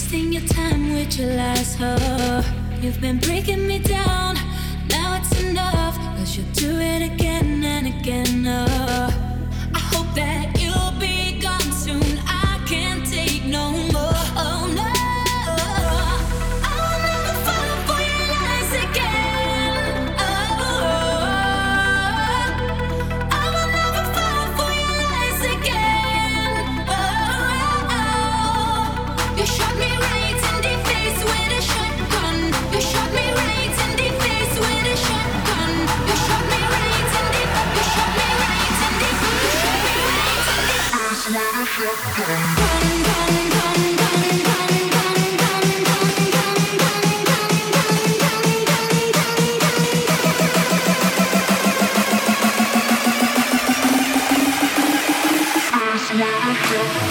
Wasting your time with your lies, oh. You've been breaking me down. Now it's enough, 'cause you'll do it again and again, oh. I hope that you'll be gone soon. I can't take no more, oh no. I'll never fall for your lies again, oh. I will never fall for your lies again, oh. You shot me right in the face with a shotgun. You shot me right in the face with a shotgun. You shot me right in the. You shot me right in the. You shot me right in the face with a shotgun. Gun, gun, gun, gun, gun, gun, gun, gun, gun, gun, gun, gun, gun, gun.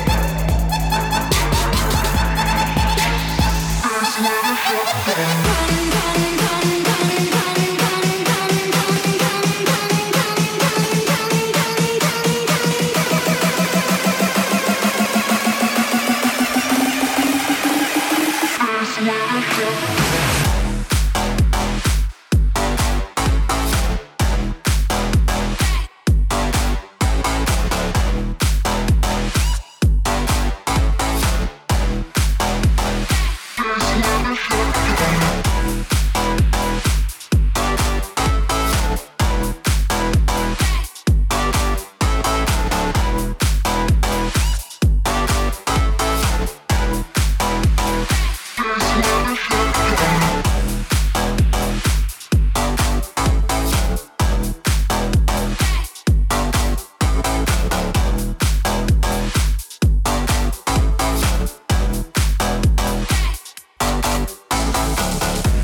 Shotgun.